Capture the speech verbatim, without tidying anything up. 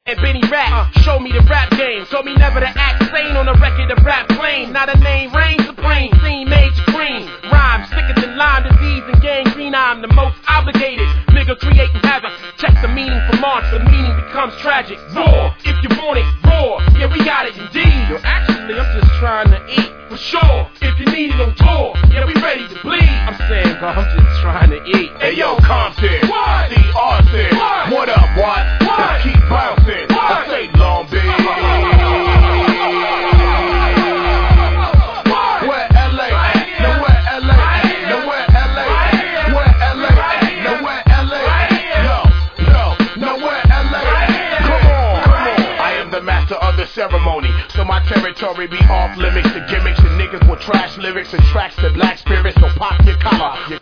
and Benny Rap. Show me the rap game, told me never to act sane on a record of rap plain. Not a name, reign supreme, scene major cream. Rhyme sicker than Lyme disease and gangrene. I'm the most obligated nigga creating havoc. Check the meaning for March, the meaning becomes tragic. Roar, if you want it, roar. Yeah, we got it indeed. Yo, actually, I'm just trying to eat. For sure, if you need it on tour, yeah, we ready to bleed. I'm saying, girl, I'm just trying to eat. Hey, yo, Compton, What? C R said, What? what up, what? What? Let's keep bouncing. What? I say Long Beach. Where L A at? Now where L A at? Now where L A at? Where L A at? Now where L A at? Yo, yo, now where L A at? Come on, come on. I am the master of the ceremony, so my territory be off limits to gimmicks and niggas with trash lyrics and tracks that lack spirits. So pop your collar.